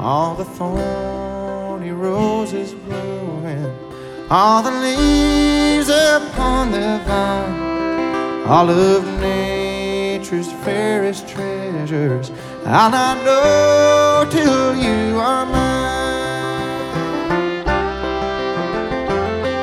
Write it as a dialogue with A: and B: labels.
A: all the thorny roses blowing, all the leaves upon the vine, all of nature's fairest treasures I'll not know till you are mine.